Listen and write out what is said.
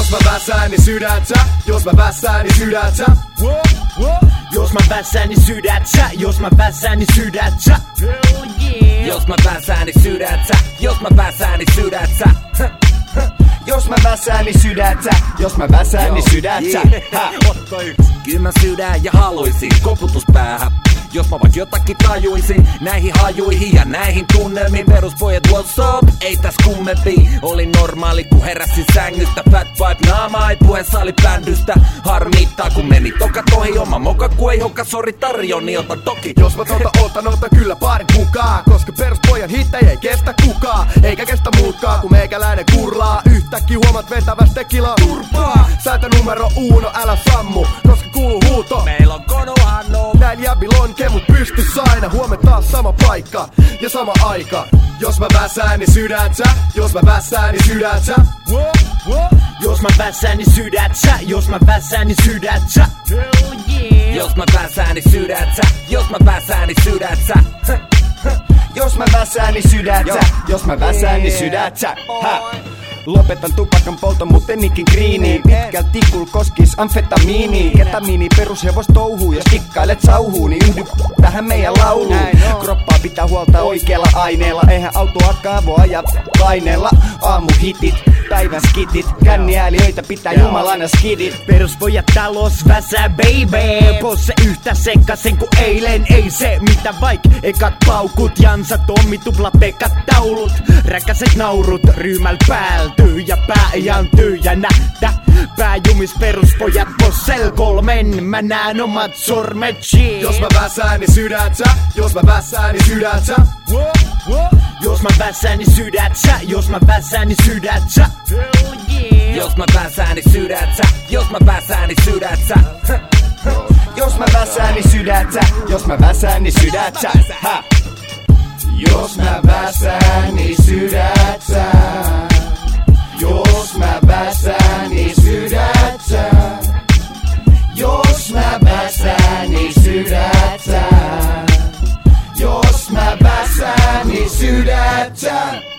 Jos mä väsään, niin sydät sä. Jos mä väsään, niin sydät sä. Jos mä väsään, niin sydät sä. Jos mä väsään, niin sydät sä. Jos mä väsään, niin sydät sä. Jos mä väsään, niin sydät sä. Jos mä väsään, niin sydät sä. Jos mä väsään, niin sydät sä. Kyllä mä sydän ja haluisin koputus päähän. Jos mä vaikka jotakin tajuisin näihin hajuihin ja näihin tunnelmiin. Peruspojat what's up, ei täs kummempi. Oli normaali kun heräsin sängystä. Fat vibe naama, ei puhe salibändystä. Harmittaa kun meni toka tohi. Oma moka ku ei hoka, sori tarjoni, ota toki. Jos mä otan kyllä parit mukaan. Koska peruspojan hittejä ei kestä kukaan. Eikä kestä muutkaan kun meikäläinen kurlaa. Yhtäkkiä huomat vetäväs tekilaa turpaa. Säätä numero uno, älä sammu. Koska kuuluu huuto. Meillä on konuhannu. Näin jäbil on kemut pystyssä aina. Huomenna taas sama paikka ja sama aika. Jos mä väsään, niin sydät sä. Jos mä väsään, niin sydät sä. Jos mä väsään, niin sydät sä. Jos mä väsään, niin sydät sä. Jos mä väsään, niin sydät sä. Jos mä väsään, niin sydät sä. Jos mä väsään, niin sydät sä. Jos mä väsään, niin sydät sä. Lopetan tupakan polton, mut en ikin kriiniin. Pitkäl tikul koskis amfetamiini. Ketamiini perushevos touhuu. Jos tikkailet sauhuu, niin yhdy tähän meidän lauluun. Kroppaa pitää huolta oikealla aineella. Eihän autoakaan voi ajaa paineella. Aamuhitit, päivän skitit. Känniääliöitä pitää jumalana skidit. Peruspojat talos väsää baby. Posse yhtä sekkasen ku eilen. Ei se mitä vaik, ekat paukut. Jansa Tommi tupla pekat taulut. Räkäset naurut ryhmäl päältä. Tyhjä pää ihan tyhjänä. Pääjumis peruspojat possel kolmen. Mä näen omat sormet. Jos mä väsään, niin sydät sä. Jos mä väsään, niin sydät sä. Jos mä väsään, niin sydät sä. Jos mä väsään, niin sydät sä. Jos mä väsään, niin sydät sä. Jos mä väsään, niin sydät sä. Jos mä väsään, niin sydät sä. Jos mä väsään, niin sydät sä. Jos mä väsään, niin sydät sä. Jos mä väsään, niin sydät sä. Jos mä väsään, niin sydät sä. Jos mä väsään, niin sydät sä.